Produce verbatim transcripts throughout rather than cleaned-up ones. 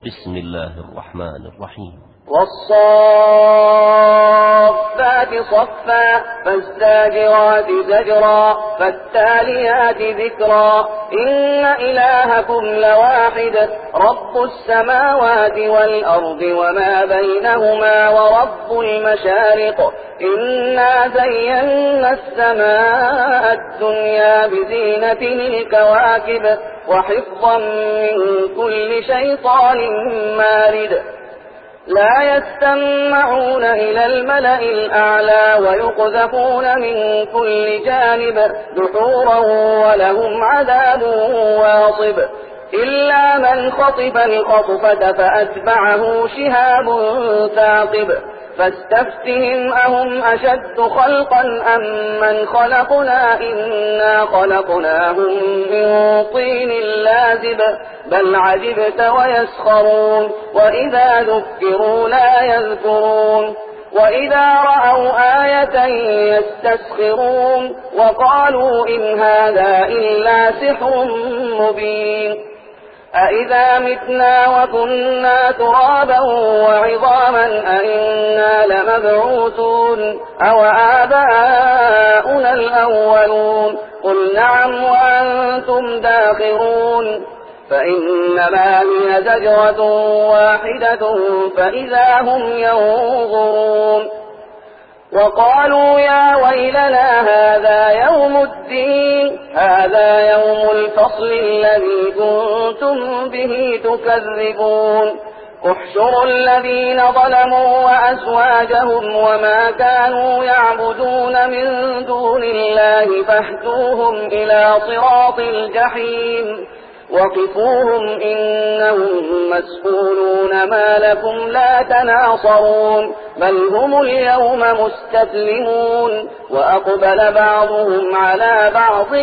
بسم الله الرحمن الرحيم. والصافات صفا فالزاجرات زجرا فالتاليات ذكرا إن إلهكم لواحد رب السماوات والأرض وما بينهما ورب المشارق إنا زينا السماء الدنيا بزينة الكواكب وحفظا من كل شيطان مارد لا يستمعون إلى الملأ الأعلى ويقذفون من كل جانب دحورا ولهم عذاب واصب إلا من خطف الخطفة فأتبعه شهاب ثاقب فاستفتهم أهم أشد خلقا أم من خلقنا إنا خلقناهم من طين لازب بل عجبت ويسخرون وإذا ذكروا لا يذكرون وإذا رأوا آية يستسخرون وقالوا إن هذا إلا سحر مبين أإذا متنا وكنا ترابا وعظاما أإنا لمبعوثون أو آباؤنا الأولون قل نعم وأنتم داخرون فإنما هي زجرة واحدة فإذا هم ينظرون وقالوا يا ويلنا هذا يوم الدين هذا يوم الفصل الذي كنتم به تكذبون احشروا الذين ظلموا وأزواجهم وما كانوا يعبدون من دون الله فاهدوهم إلى صراط الجحيم وقفوهم إنهم مسؤولون ما لكم لا تناصرون بل هم اليوم مستسلمون وأقبل بعضهم على بعض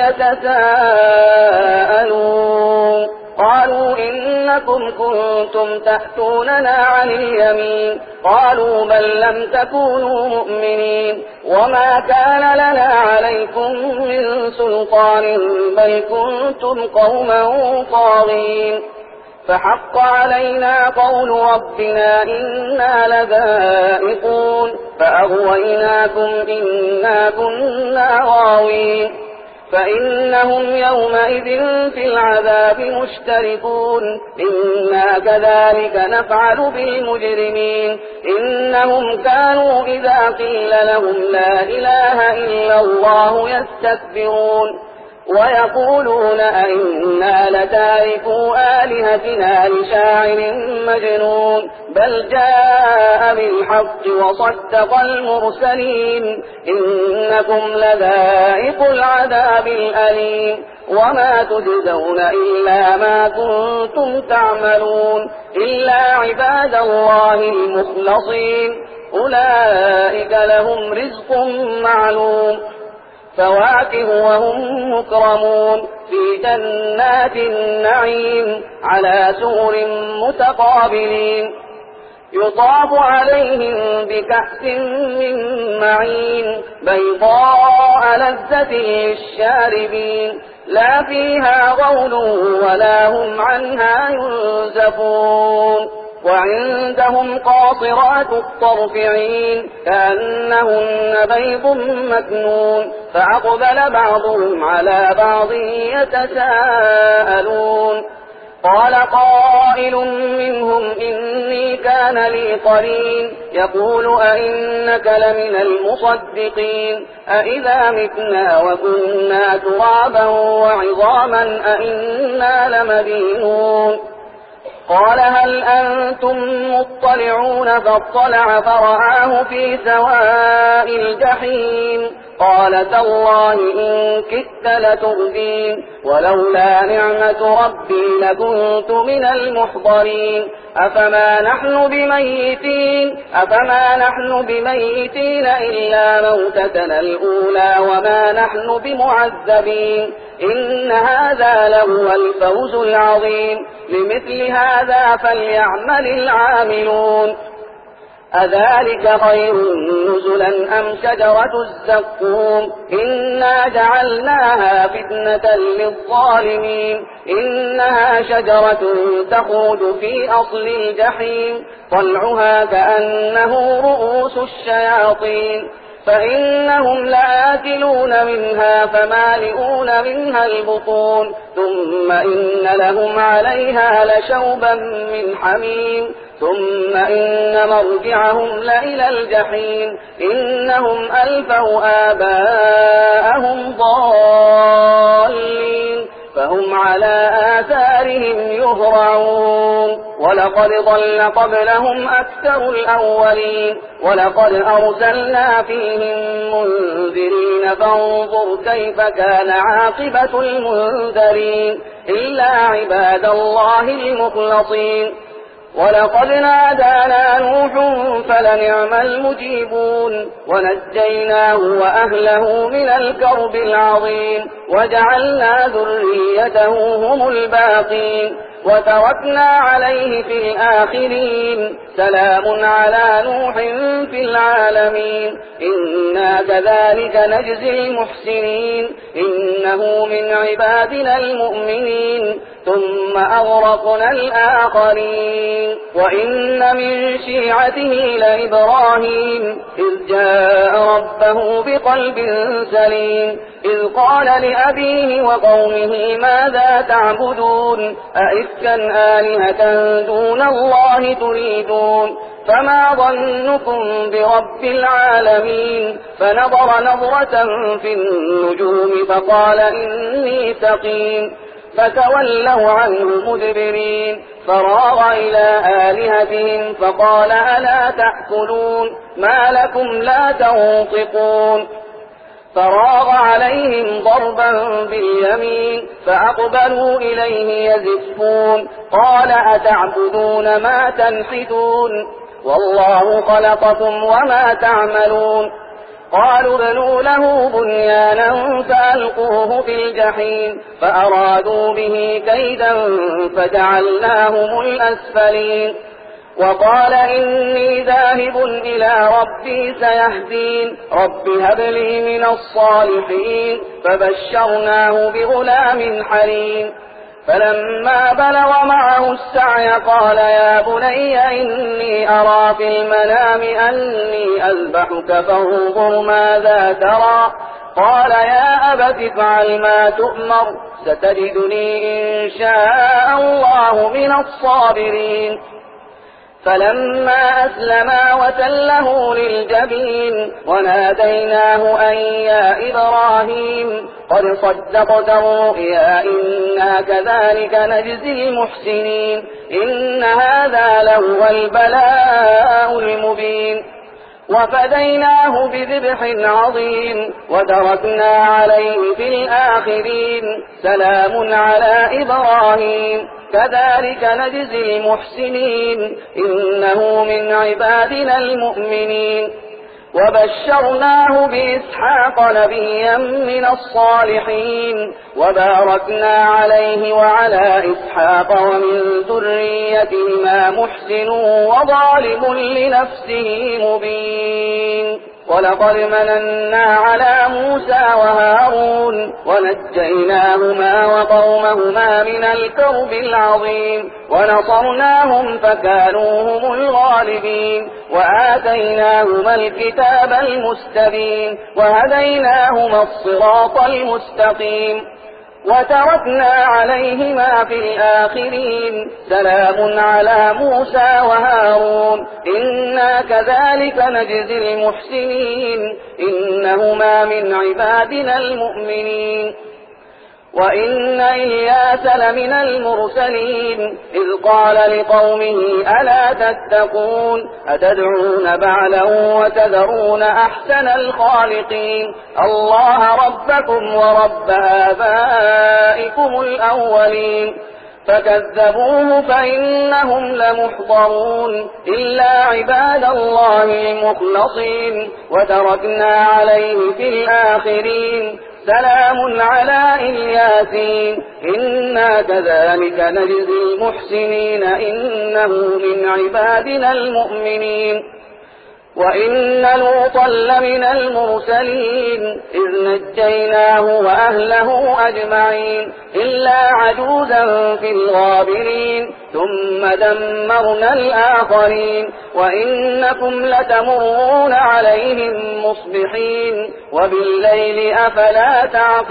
يتساءلون قالوا إنكم كنتم تأتوننا عن اليمين قالوا بل لم تكونوا مؤمنين وما كان لنا عليكم من سلطان بل كنتم قوما طاغين فحق علينا قول ربنا إنا لذائقون فأغويناكم إنا كنا غاوين فإنهم يومئذ في العذاب مشتركون إنا كذلك نفعل بالمجرمين إنهم كانوا إذا قيل لهم لا إله إلا الله يستكبرون ويقولون أئنا لتاركو آلهتنا لشاعر مجنون بل جاء بالحق وصدق المرسلين إنكم لذائق العذاب الأليم وما تجزون إلا ما كنتم تعملون إلا عباد الله المخلصين أولئك لهم رزق معلوم فواكه وهم مكرمون في جنات النعيم على سرر متقابلين يطاف عليهم بكأس من معين بيضاء لذة للشاربين لا فيها غول ولا هم عنها ينزفون وعندهم قاصرات الطرف عين كأنهن بيض مكنون فأقبل بعضهم على بعض يتساءلون قال قائل منهم إني كان لي قرين يقول أئنك لمن المصدقين أئذا متنا وكنا ترابا وعظاما أئنا لمدينون قال هل أنتم مطلعون فاطلع فرآه في سواء الجحيم قال تالله إن كدت لتردين ولولا نعمة ربي لكنت من المحضرين أفما نحن بميتين أفما نحن بميتين إلا موتتنا الأولى وما نحن بمعذبين إن هذا لهو الفوز العظيم لمثل هذا فليعمل العاملون أذلك خير نزلا أم شجرة الزقوم إنا جعلناها فتنة للظالمين إنها شجرة تخرج في أصل الجحيم طلعها كأنه رؤوس الشياطين فإنهم لآكلون منها فمالئون منها البطون ثم إن لهم عليها لشوبا من حميم ثم إن مرجعهم لإلى الجحيم إنهم ألفوا آباءهم ضالين فهم على آثارهم يهرعون ولقد ضل قبلهم أكثر الأولين ولقد أرسلنا فيهم منذرين فانظر كيف كان عاقبة المنذرين إلا عباد الله المخلصين ولقد نادانا نوح فلنعم المجيبون ونجيناه وأهله من الكرب العظيم وجعلنا ذريته هم الباقين وتركنا عليه في الآخرين سلام على نوح في العالمين إنا كذلك نجزي المحسنين إنه من عبادنا المؤمنين ثم أغرقنا الآخرين وإن من شيعته لإبراهيم إذ جاء ربه بقلب سليم إذ قال لأبيه وقومه ماذا تعبدون أئفكا آلهة دون الله تريدون فما ظنكم برب العالمين فنظر نظرة في النجوم فقال إني سقيم فتولوا عنه مدبرين فراغ إلى آلهتهم فقال ألا تأكلون ما لكم لا تنطقون فراغ عليهم ضربا باليمين فأقبلوا إليه يزفون قال أتعبدون ما تنحتون والله خلقكم وما تعملون قالوا ابنوا له بنيانا فألقوه في الجحيم فأرادوا به كيدا فجعلناهم الأسفلين وقال إني ذاهب إلى ربي سيهدين رب هب لي من الصالحين فبشرناه بغلام حليم فلما بلغ معه السعي قال يا بني إني أرى في المنام أني أذبحك فانظر ماذا ترى قال يا أبت افعل ما تؤمر ستجدني إن شاء الله من الصابرين فلما أسلما وتله للجبين وناديناه أن يا إبراهيم قد صدقت الرؤيا إنا كذلك نجزي المحسنين إن هذا لهو البلاء المبين وفديناه بذبح عظيم وتركنا عليه في الآخرين سلام على إبراهيم كذلك نجزي المحسنين إنه من عبادنا المؤمنين وبشرناه بإسحاق نبيا من الصالحين وباركنا عليه وعلى إسحاق ومن ذريتهما محسن وظالم لنفسه مبين ولقد مننا على موسى وهارون ونجيناهما وقومهما من الكرب العظيم ونصرناهم فكانوا هم الغالبين وآتيناهما الكتاب المستبين وهديناهما الصراط المستقيم وتركنا عليهما في الآخرين سلام على موسى وهارون إنا كذلك نجزي المحسنين إنهما من عبادنا المؤمنين وإن إلياس لمن المرسلين إذ قال لقومه ألا تتقون أتدعون بعلا وتذرون أحسن الخالقين الله ربكم ورب آبائكم الأولين فكذبوه فإنهم لمحضرون إلا عباد الله المخلصين وتركنا عليه في الآخرين سلام على الياسين إنا كذلك نجزي المحسنين إنه من عبادنا المؤمنين وإن لوطا لمن المرسلين إذ نجيناه وأهله أجمعين إلا عجوزا في الغابرين ثم دمرنا الآخرين وإنكم لتمرون عليهم مصبحين وبالليل أفلا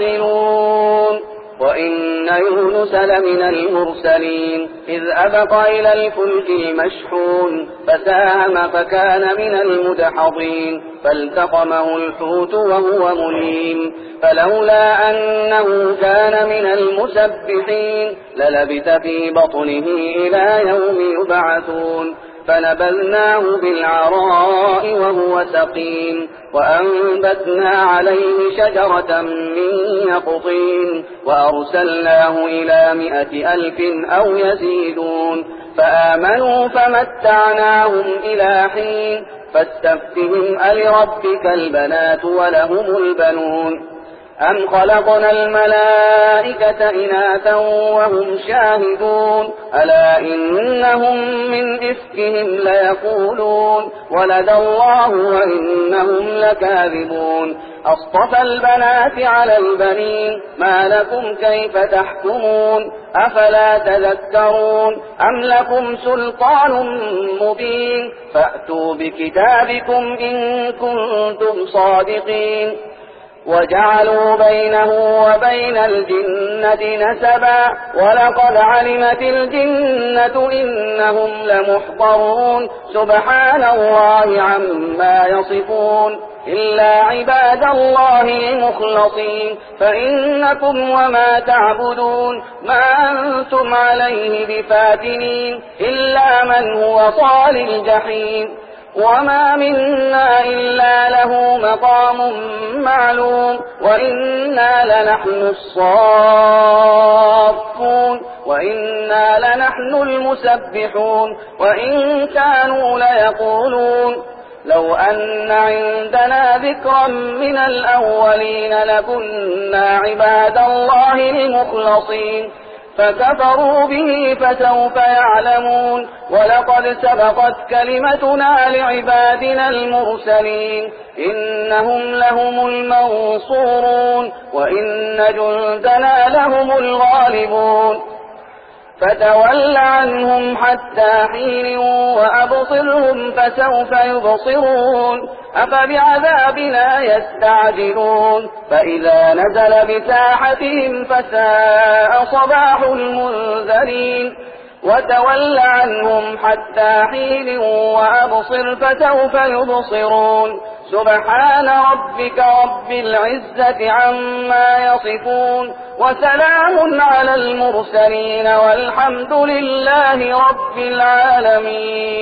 تعقلون وإن يونس لمن المرسلين إذ أبق إلى الفلك المشحون فساهم فكان من المدحضين فالتقمه الحوت وهو مليم فلولا أنه كان من المسبحين للبث في بطنه إلى يوم يبعثون فنبذناه بالعراء وهو سقيم وأنبتنا عليه شجرة من يقطين وأرسلناه إلى مائة ألف أو يزيدون فآمنوا فمتعناهم إلى حين فاستفتهم ألربك البنات ولهم البنون أم خلقنا الملائكة إناثا وهم شاهدون ألا إنهم من إفكهم ليقولون ولد الله وإنهم لكاذبون أصطفى البنات على البنين ما لكم كيف تحكمون أفلا تذكرون أم لكم سلطان مبين فأتوا بكتابكم إن كنتم صادقين وجعلوا بينه وبين الجنة نسبا ولقد علمت الجنة إنهم لمحضرون سبحان الله عما يصفون إلا عباد الله المخلصين فإنكم وما تعبدون ما أنتم عليه بفاتنين إلا من هو صال الجحيم وما منا إلا له مقام معلوم وإنا لنحن الصافون وإنا لنحن المسبحون وإن كانوا ليقولون لو أن عندنا ذكرا من الأولين لكنا عباد الله المخلصين فكفروا به فسوف يعلمون ولقد سبقت كلمتنا لعبادنا المرسلين إنهم لهم المنصورون وإن جندنا لهم الغالبون فتول عنهم حتى حين وأبصرهم فسوف يبصرون أفبعذابنا يستعجلون فإذا نزل بساحتهم فساء صباح المنذرين وتول عنهم حتى حين وأبصر فسوف يبصرون سبحان ربك رب العزة عما يصفون وسلام على المرسلين والحمد لله رب العالمين.